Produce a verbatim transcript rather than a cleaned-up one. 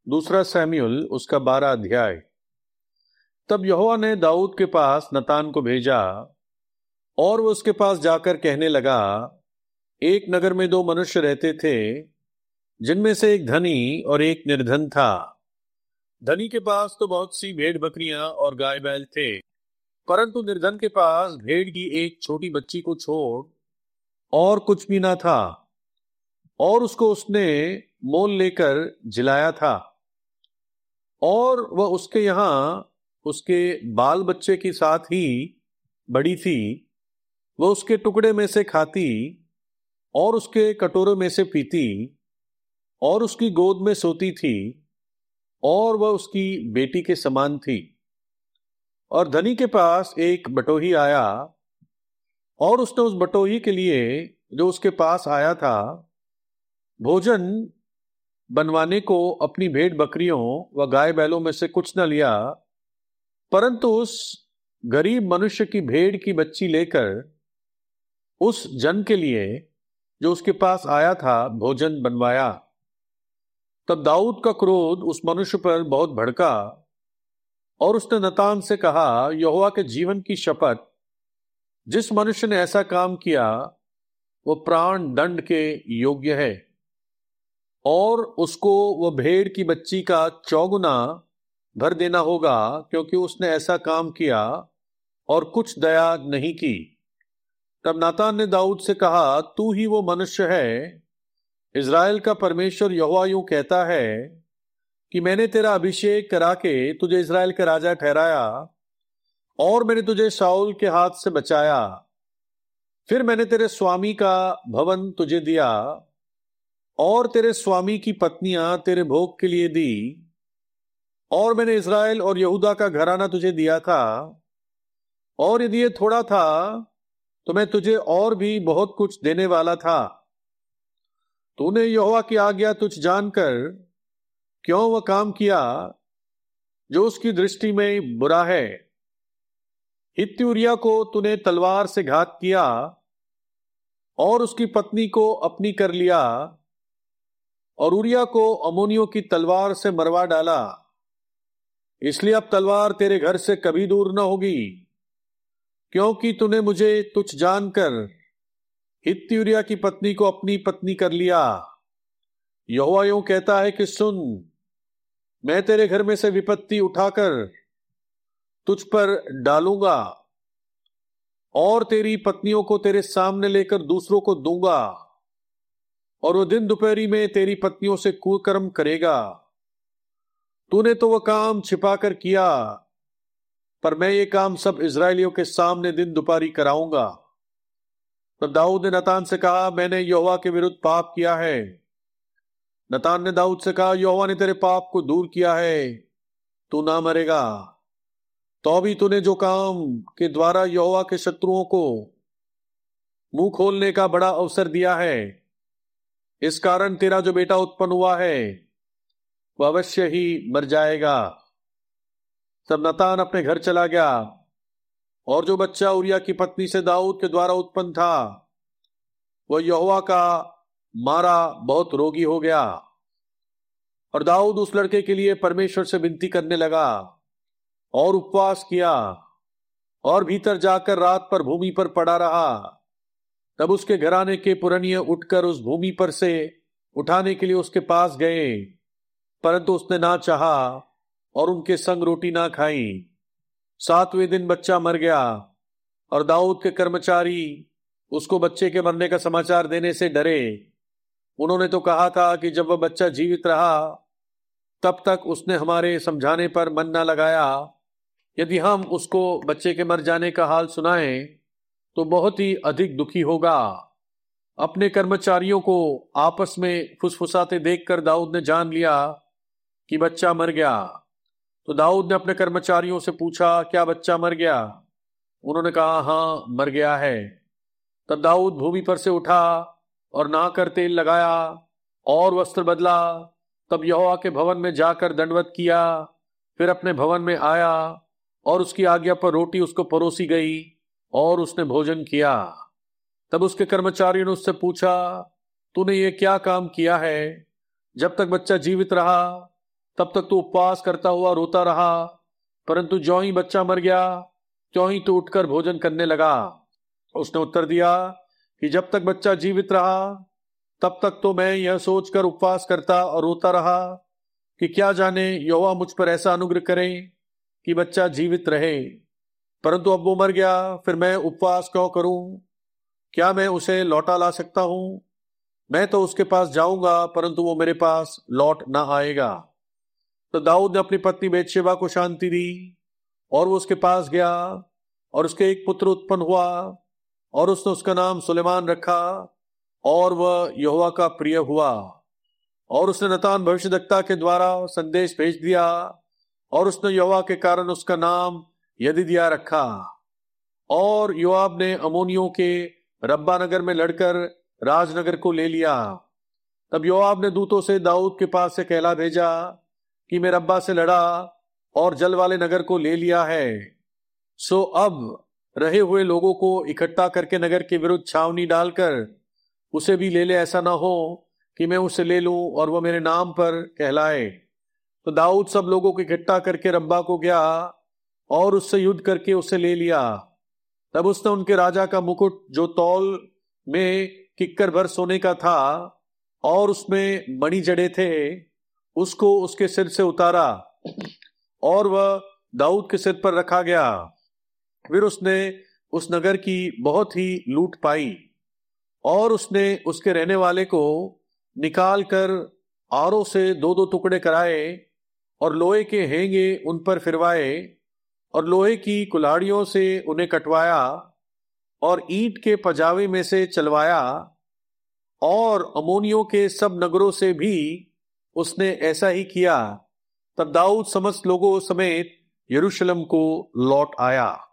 दूसरा सैमुएल उसका बारह अध्याय। तब यहोवा ने दाऊद के पास नतान को भेजा और वो उसके पास जाकर कहने लगा, एक नगर में दो मनुष्य रहते थे, जिनमें से एक धनी और एक निर्धन था। धनी के पास तो बहुत सी भेड़ बकरियां और गाय बैल थे, परंतु निर्धन के पास भेड़ की एक छोटी बच्ची को छोड़ और कुछ भी ना था, और उसको उसने मोल लेकर जिलाया था। और वह उसके यहां उसके बाल बच्चे के साथ ही बड़ी थी। वह उसके टुकड़े में से खाती और उसके कटोरे में से पीती और उसकी गोद में सोती थी, और वह उसकी बेटी के समान थी। और धनी के पास एक बटोही आया, और उसने उस बटोही के लिए जो उसके पास आया था भोजन बनवाने को अपनी भेड़ बकरियों व गाय बैलों में से कुछ न लिया, परंतु उस गरीब मनुष्य की भेड़ की बच्ची लेकर उस जन के लिए जो उसके पास आया था भोजन बनवाया। तब दाऊद का क्रोध उस मनुष्य पर बहुत भड़का, और उसने नतान से कहा, यहोवा के जीवन की शपथ, जिस मनुष्य ने ऐसा काम किया वो प्राण दंड के योग्य है, और उसको वह भेड़ की बच्ची का चौगुना भर देना होगा, क्योंकि उसने ऐसा काम किया और कुछ दया नहीं की। तब नातान ने दाऊद से कहा, तू ही वो मनुष्य है। इज़राइल का परमेश्वर यहोवा यूं कहता है कि मैंने तेरा अभिषेक करा के तुझे इज़राइल का राजा ठहराया, और मैंने तुझे शाऊल के हाथ से बचाया। फिर मैंने तेरे स्वामी का भवन तुझे दिया, और तेरे स्वामी की पत्नियां तेरे भोग के लिए दी, और मैंने इज़राइल और यहूदा का घराना तुझे दिया था। और यदि ये थोड़ा था तो मैं तुझे और भी बहुत कुछ देने वाला था। तूने यहोवा की आज्ञा तुझ जानकर क्यों वह काम किया जो उसकी दृष्टि में बुरा है। हित्ती उरिय्याह को तूने तलवार से घात किया और उसकी पत्नी को अपनी कर लिया, और उरिय्याह को अम्मोनियों की तलवार से मरवा डाला। इसलिए अब तलवार तेरे घर से कभी दूर न होगी, क्योंकि तूने मुझे तुच्छ जानकर हित्ती उरिय्याह की पत्नी को अपनी पत्नी कर लिया। यहोवा यूं कहता है कि सुन, मैं तेरे घर में से विपत्ति उठाकर तुझ पर डालूंगा, और तेरी पत्नियों को तेरे सामने लेकर दूसरों को दूंगा, और वो दिन दोपहरी में तेरी पत्नियों से कुकर्म करेगा। तूने तो वह काम छिपा कर किया, पर मैं ये काम सब इज़राइलियों के सामने दिन दोपहरी कराऊंगा। तब दाऊद ने नतान से कहा, मैंने यहोवा के विरुद्ध पाप किया है। नतान ने दाऊद से कहा, यहोवा ने तेरे पाप को दूर किया है, तू ना मरेगा। तो भी तूने जो काम के द्वारा यहोवा के शत्रुओं को मुंह खोलने का बड़ा अवसर दिया है, इस कारण तेरा जो बेटा उत्पन्न हुआ है वह अवश्य ही मर जाएगा। तब नतान अपने घर चला गया, और जो बच्चा उरिय्याह की पत्नी से दाऊद के द्वारा उत्पन्न था वह यहोवा का मारा बहुत रोगी हो गया। और दाऊद उस लड़के के लिए परमेश्वर से विनती करने लगा और उपवास किया, और भीतर जाकर रात पर भूमि पर पड़ा रहा। तब उसके घराने के पुरनिये उठकर उस भूमि पर से उठाने के लिए उसके पास गए, परंतु उसने ना चाहा और उनके संग रोटी ना खाई। सातवें दिन बच्चा मर गया, और दाऊद के कर्मचारी उसको बच्चे के मरने का समाचार देने से डरे। उन्होंने तो कहा था कि जब वह बच्चा जीवित रहा तब तक उसने हमारे समझाने पर मन न लगाया। यदि हम उसको बच्चे के मर जाने का हाल सुनाएं तो बहुत ही अधिक दुखी होगा। अपने कर्मचारियों को आपस में फुसफुसाते देखकर दाऊद ने जान लिया कि बच्चा मर गया। तो दाऊद ने अपने कर्मचारियों से पूछा, क्या बच्चा मर गया? उन्होंने कहा, हाँ, मर गया है। तब दाऊद भूमि पर से उठा और नहाकर तेल लगाया और वस्त्र बदला। तब यहोवा के भवन में जाकर दंडवत किया। फिर अपने भवन में आया, और उसकी आज्ञा पर रोटी उसको परोसी गई, और उसने भोजन किया। तब उसके कर्मचारियों ने उससे पूछा, तूने ये क्या काम किया है? जब तक बच्चा जीवित रहा तब तक तो उपवास करता हुआ रोता रहा, परंतु ज्यों ही बच्चा मर गया त्यों ही तो उठकर भोजन करने लगा। उसने उत्तर दिया कि जब तक बच्चा जीवित रहा तब तक तो मैं यह सोचकर उपवास करता और रोता रहा कि क्या जाने यहोवा मुझ पर ऐसा अनुग्रह करे कि बच्चा जीवित रहे। परंतु अब वो मर गया, फिर मैं उपवास क्यों करूं? क्या मैं उसे लौटा ला सकता हूं? मैं तो उसके पास जाऊंगा, परंतु वो मेरे पास लौट ना आएगा। तो दाऊद ने अपनी पत्नी बेतशेबा को शांति दी और वो उसके पास गया और उसके एक पुत्र उत्पन्न हुआ और उसने उसका नाम सुलेमान रखा और वह यहोवा का प्रिय हुआ। और उसने नतान भविष्यद्वक्ता के द्वारा संदेश भेज दिया और उसने यहोवा के कारण उसका नाम यदिद्या रखा। और योआब ने अम्मोनियों के रब्बा नगर में लड़कर राजनगर को ले लिया। तब योआब ने दूतों से दाऊद के पास से कहला भेजा कि मैं रब्बा से लड़ा और जल वाले नगर को ले लिया है। सो अब रहे हुए लोगों को इकट्ठा करके नगर के विरुद्ध छावनी डालकर उसे भी ले ले, ऐसा ना हो कि मैं उसे ले लूं और वह मेरे नाम पर कहलाए। तो दाऊद सब लोगों को इकट्ठा करके रब्बा को गया और उससे युद्ध करके उसे ले लिया। तब उसने उनके राजा का मुकुट जो तौल में किक्कर भर सोने का था और उसमें मणि जड़े थे, उसको उसके सिर से उतारा और वह दाऊद के सिर पर रखा गया। फिर उसने उस नगर की बहुत ही लूट पाई और उसने उसके रहने वाले को निकाल कर आरों से दो दो टुकड़े कराए और लोहे के हेंगे उन पर फिरवाए और लोहे की कुल्हाड़ियों से उन्हें कटवाया और ईंट के पजावे में से चलवाया। और अम्मोनियों के सब नगरों से भी उसने ऐसा ही किया। तब दाऊद समस्त लोगों समेत यरूशलेम को लौट आया।